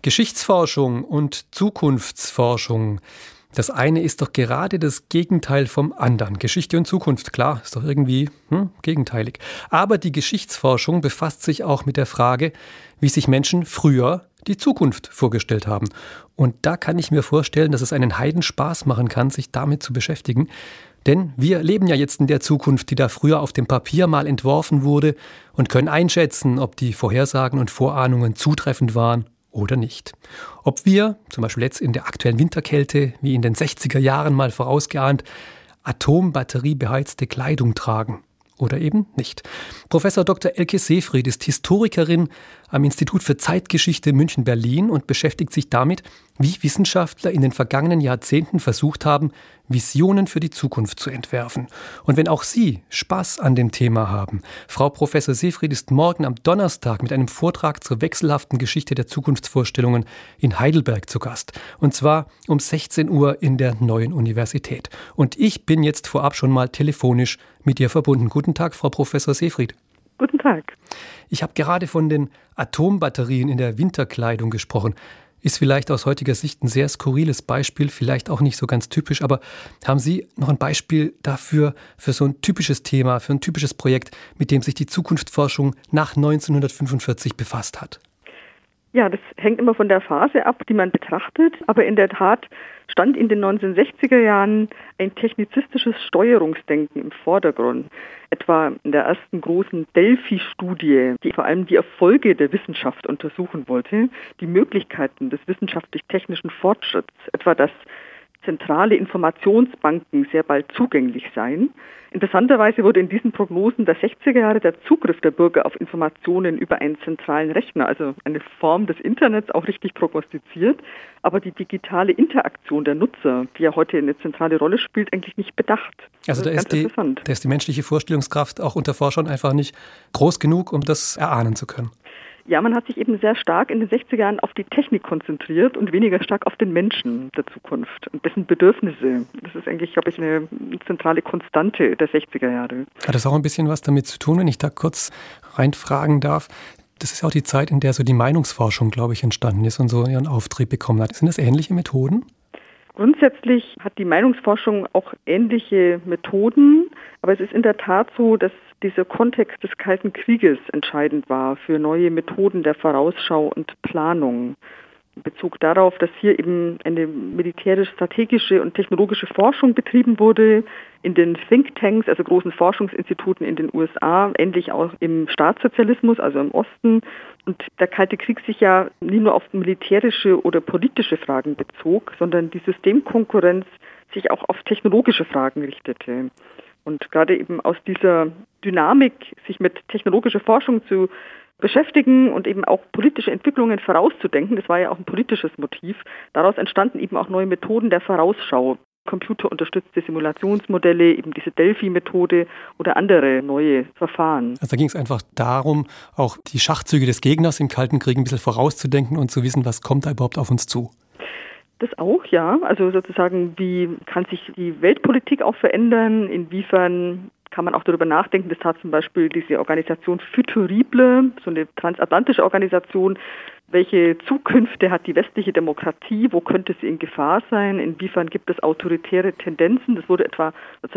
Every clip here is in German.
Geschichtsforschung und Zukunftsforschung. Das eine ist doch gerade das Gegenteil vom anderen. Geschichte und Zukunft, klar, ist doch irgendwie gegenteilig. Aber die Geschichtsforschung befasst sich auch mit der Frage, wie sich Menschen früher die Zukunft vorgestellt haben. Und da kann ich mir vorstellen, dass es einen Heidenspaß machen kann, sich damit zu beschäftigen. Denn wir leben ja jetzt in der Zukunft, die da früher auf dem Papier mal entworfen wurde und können einschätzen, ob die Vorhersagen und Vorahnungen zutreffend waren oder nicht. Ob wir, zum Beispiel jetzt in der aktuellen Winterkälte, wie in den 60er Jahren mal vorausgeahnt, atombatteriebeheizte Kleidung tragen oder eben nicht. Professor Dr. Elke Seefried ist Historikerin am Institut für Zeitgeschichte München-Berlin und beschäftigt sich damit, wie Wissenschaftler in den vergangenen Jahrzehnten versucht haben, Visionen für die Zukunft zu entwerfen. Und wenn auch Sie Spaß an dem Thema haben, Frau Professor Seefried ist morgen am Donnerstag mit einem Vortrag zur wechselhaften Geschichte der Zukunftsvorstellungen in Heidelberg zu Gast. Und zwar um 16 Uhr in der Neuen Universität. Und ich bin jetzt vorab schon mal telefonisch mit ihr verbunden. Guten Tag, Frau Professor Seefried. Guten Tag. Ich habe gerade von den Atombatterien in der Winterkleidung gesprochen. Ist vielleicht aus heutiger Sicht ein sehr skurriles Beispiel, vielleicht auch nicht so ganz typisch, aber haben Sie noch ein Beispiel dafür, für so ein typisches Thema, für ein typisches Projekt, mit dem sich die Zukunftsforschung nach 1945 befasst hat? Ja, das hängt immer von der Phase ab, die man betrachtet, aber in der Tat stand in den 1960er Jahren ein technizistisches Steuerungsdenken im Vordergrund. Etwa in der ersten großen Delphi-Studie, die vor allem die Erfolge der Wissenschaft untersuchen wollte, die Möglichkeiten des wissenschaftlich-technischen Fortschritts, etwa dass zentrale Informationsbanken sehr bald zugänglich seien. Interessanterweise wurde in diesen Prognosen der 60er Jahre der Zugriff der Bürger auf Informationen über einen zentralen Rechner, also eine Form des Internets, auch richtig prognostiziert. Aber die digitale Interaktion der Nutzer, die ja heute eine zentrale Rolle spielt, eigentlich nicht bedacht. Also da ist die menschliche Vorstellungskraft auch unter Forschern einfach nicht groß genug, um das erahnen zu können. Ja, man hat sich eben sehr stark in den 60er Jahren auf die Technik konzentriert und weniger stark auf den Menschen der Zukunft und dessen Bedürfnisse. Das ist eigentlich, glaube ich, eine zentrale Konstante der 60er Jahre. Hat das auch ein bisschen was damit zu tun, wenn ich da kurz reinfragen darf? Das ist auch die Zeit, in der so die Meinungsforschung, glaube ich, entstanden ist und so ihren Auftrieb bekommen hat. Sind das ähnliche Methoden? Grundsätzlich hat die Meinungsforschung auch ähnliche Methoden, aber es ist in der Tat so, dass dieser Kontext des Kalten Krieges entscheidend war für neue Methoden der Vorausschau und Planung. In Bezug darauf, dass hier eben eine militärisch-strategische und technologische Forschung betrieben wurde, in den Thinktanks, also großen Forschungsinstituten in den USA, ähnlich auch im Staatssozialismus, also im Osten. Und der Kalte Krieg sich ja nie nur auf militärische oder politische Fragen bezog, sondern die Systemkonkurrenz sich auch auf technologische Fragen richtete. Und gerade eben aus dieser Dynamik, sich mit technologischer Forschung zu beschäftigen und eben auch politische Entwicklungen vorauszudenken, das war ja auch ein politisches Motiv, daraus entstanden eben auch neue Methoden der Vorausschau. Computerunterstützte Simulationsmodelle, eben diese Delphi-Methode oder andere neue Verfahren. Also da ging es einfach darum, auch die Schachzüge des Gegners im Kalten Krieg ein bisschen vorauszudenken und zu wissen, was kommt da überhaupt auf uns zu. Das auch, ja. Also sozusagen, wie kann sich die Weltpolitik auch verändern? Inwiefern kann man auch darüber nachdenken? Das hat zum Beispiel diese Organisation Futurible, so eine transatlantische Organisation. Welche Zukünfte hat die westliche Demokratie? Wo könnte sie in Gefahr sein? Inwiefern gibt es autoritäre Tendenzen? Das wurde etwa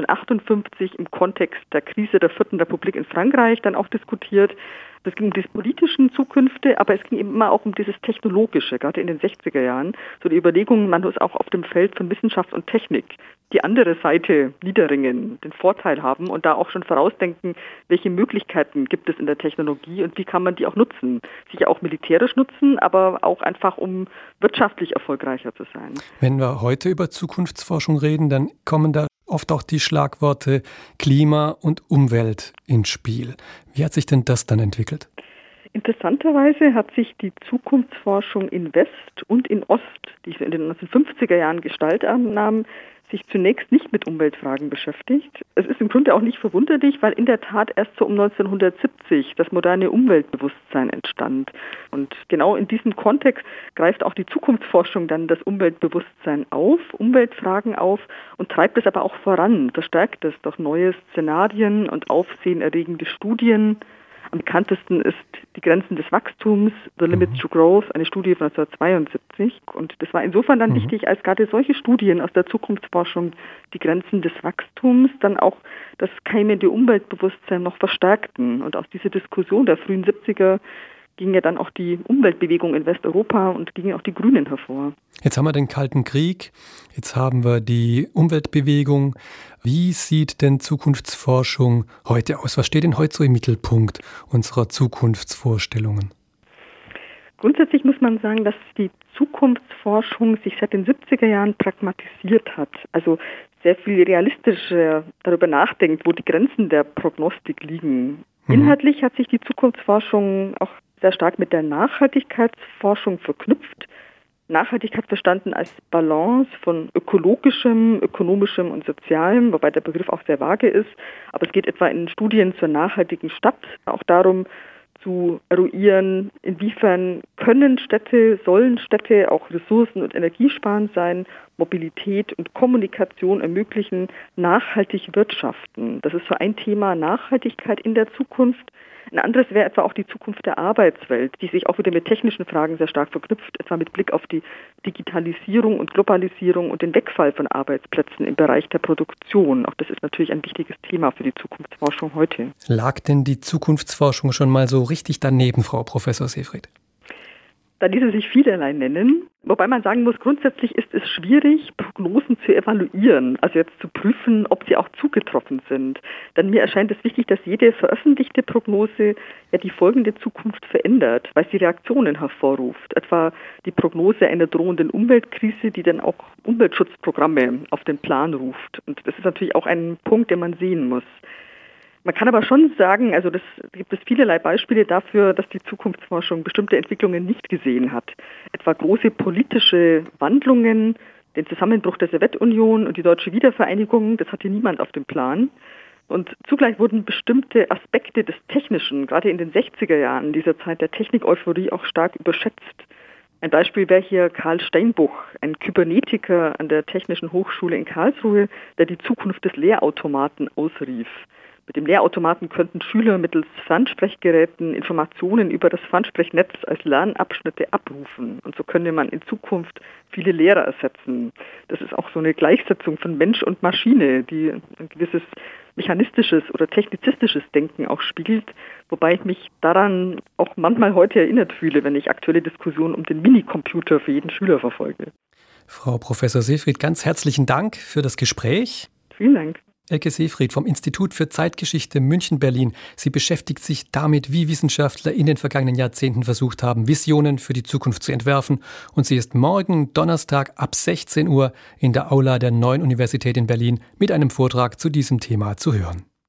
1958 im Kontext der Krise der Vierten Republik in Frankreich dann auch diskutiert. Es ging um diese politischen Zukünfte, aber es ging eben immer auch um dieses Technologische, gerade in den 60er Jahren. So die Überlegungen, man muss auch auf dem Feld von Wissenschaft und Technik die andere Seite niederringen, den Vorteil haben und da auch schon vorausdenken, welche Möglichkeiten gibt es in der Technologie und wie kann man die auch nutzen. Sicher auch militärisch nutzen, aber auch einfach, um wirtschaftlich erfolgreicher zu sein. Wenn wir heute über Zukunftsforschung reden, dann kommen da oft auch die Schlagworte Klima und Umwelt ins Spiel. Wie hat sich denn das dann entwickelt? Interessanterweise hat sich die Zukunftsforschung in West und in Ost, die in den 1950er Jahren Gestalt annahm, sich zunächst nicht mit Umweltfragen beschäftigt. Es ist im Grunde auch nicht verwunderlich, weil in der Tat erst so um 1970 das moderne Umweltbewusstsein entstand. Und genau in diesem Kontext greift auch die Zukunftsforschung dann das Umweltbewusstsein auf, Umweltfragen auf und treibt es aber auch voran, verstärkt es durch neue Szenarien und aufsehenerregende Studien. Am bekanntesten ist die Grenzen des Wachstums, The Limits to Growth, eine Studie von 1972. Und das war insofern dann wichtig, als gerade solche Studien aus der Zukunftsforschung die Grenzen des Wachstums dann auch das keimende Umweltbewusstsein noch verstärkten. Und aus dieser Diskussion der frühen 70er ging ja dann auch die Umweltbewegung in Westeuropa und gingen auch die Grünen hervor. Jetzt haben wir den Kalten Krieg, jetzt haben wir die Umweltbewegung. Wie sieht denn Zukunftsforschung heute aus? Was steht denn heute so im Mittelpunkt unserer Zukunftsvorstellungen? Grundsätzlich muss man sagen, dass die Zukunftsforschung sich seit den 70er Jahren pragmatisiert hat. Also sehr viel realistischer darüber nachdenkt, wo die Grenzen der Prognostik liegen. Inhaltlich hat sich die Zukunftsforschung auch sehr stark mit der Nachhaltigkeitsforschung verknüpft. Nachhaltigkeit verstanden als Balance von ökologischem, ökonomischem und sozialem, wobei der Begriff auch sehr vage ist. Aber es geht etwa in Studien zur nachhaltigen Stadt auch darum, zu eruieren, inwiefern sollen Städte auch ressourcen- und energiesparend sein, Mobilität und Kommunikation ermöglichen, nachhaltig wirtschaften. Das ist so ein Thema Nachhaltigkeit in der Zukunft. Ein anderes wäre etwa auch die Zukunft der Arbeitswelt, die sich auch wieder mit technischen Fragen sehr stark verknüpft, etwa mit Blick auf die Digitalisierung und Globalisierung und den Wegfall von Arbeitsplätzen im Bereich der Produktion. Auch das ist natürlich ein wichtiges Thema für die Zukunftsforschung heute. Lag denn die Zukunftsforschung schon mal so richtig daneben, Frau Professor Seefried? Da ließe sich vielerlei nennen, wobei man sagen muss, grundsätzlich ist es schwierig, Prognosen zu evaluieren, also jetzt zu prüfen, ob sie auch zugetroffen sind. Denn mir erscheint es wichtig, dass jede veröffentlichte Prognose ja die folgende Zukunft verändert, weil sie Reaktionen hervorruft. Etwa die Prognose einer drohenden Umweltkrise, die dann auch Umweltschutzprogramme auf den Plan ruft. Und das ist natürlich auch ein Punkt, den man sehen muss. Man kann aber schon sagen, also das gibt es vielerlei Beispiele dafür, dass die Zukunftsforschung bestimmte Entwicklungen nicht gesehen hat. Etwa große politische Wandlungen, den Zusammenbruch der Sowjetunion und die deutsche Wiedervereinigung, das hatte niemand auf dem Plan. Und zugleich wurden bestimmte Aspekte des Technischen, gerade in den 60er Jahren dieser Zeit der Technik-Euphorie, auch stark überschätzt. Ein Beispiel wäre hier Karl Steinbuch, ein Kybernetiker an der Technischen Hochschule in Karlsruhe, der die Zukunft des Lehrautomaten ausrief. Mit dem Lehrautomaten könnten Schüler mittels Fernsprechgeräten Informationen über das Fernsprechnetz als Lernabschnitte abrufen. Und so könnte man in Zukunft viele Lehrer ersetzen. Das ist auch so eine Gleichsetzung von Mensch und Maschine, die ein gewisses mechanistisches oder technizistisches Denken auch spiegelt. Wobei ich mich daran auch manchmal heute erinnert fühle, wenn ich aktuelle Diskussionen um den Minicomputer für jeden Schüler verfolge. Frau Professor Seefried, ganz herzlichen Dank für das Gespräch. Vielen Dank. Elke Seefried vom Institut für Zeitgeschichte München-Berlin. Sie beschäftigt sich damit, wie Wissenschaftler in den vergangenen Jahrzehnten versucht haben, Visionen für die Zukunft zu entwerfen. Und sie ist morgen Donnerstag ab 16 Uhr in der Aula der Neuen Universität in Berlin mit einem Vortrag zu diesem Thema zu hören.